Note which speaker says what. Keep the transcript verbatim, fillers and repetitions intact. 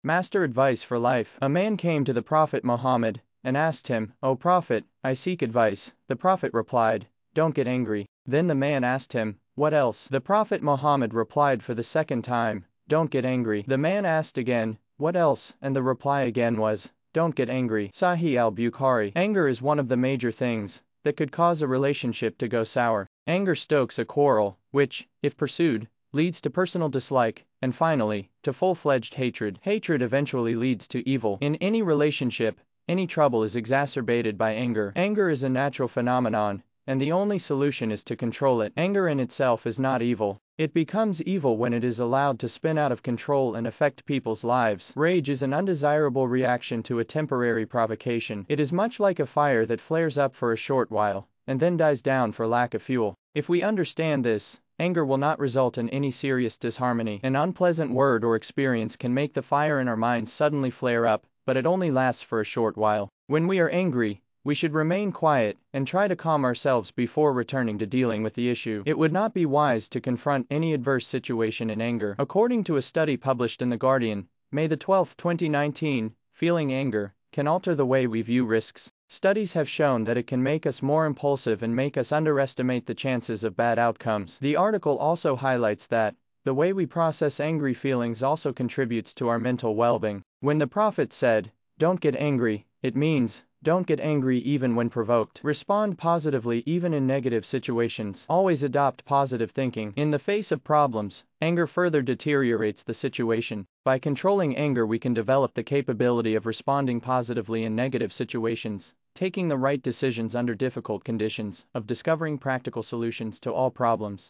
Speaker 1: Master advice for life. A man came to the Prophet Muhammad and asked him, "O Prophet, I seek advice." The Prophet replied, "Don't get angry." Then the man asked him, "What else?" The Prophet Muhammad replied for the second time, "Don't get angry." The man asked again, "What else?" And the reply again was, "Don't get angry." Sahih al-Bukhari. Anger is one of the major things that could cause a relationship to go sour. Anger stokes a quarrel, which, if pursued, leads to personal dislike, and finally, to full-fledged hatred. Hatred eventually leads to evil. In any relationship, any trouble is exacerbated by anger. Anger is a natural phenomenon, and the only solution is to control it. Anger in itself is not evil. It becomes evil when it is allowed to spin out of control and affect people's lives. Rage is an undesirable reaction to a temporary provocation. It is much like a fire that flares up for a short while, and then dies down for lack of fuel. If we understand this, anger will not result in any serious disharmony. An unpleasant word or experience can make the fire in our minds suddenly flare up, but it only lasts for a short while. When we are angry, we should remain quiet and try to calm ourselves before returning to dealing with the issue. It would not be wise to confront any adverse situation in anger. According to a study published in The Guardian, May the twelfth, twenty nineteen, feeling anger can alter the way we view risks. Studies have shown that it can make us more impulsive and make us underestimate the chances of bad outcomes. The article also highlights that the way we process angry feelings also contributes to our mental well-being. When the Prophet said, "Don't get angry," it means, don't get angry even when provoked. Respond positively even in negative situations. Always adopt positive thinking. In the face of problems, anger further deteriorates the situation. By controlling anger, we can develop the capability of responding positively in negative situations, taking the right decisions under difficult conditions, of discovering practical solutions to all problems.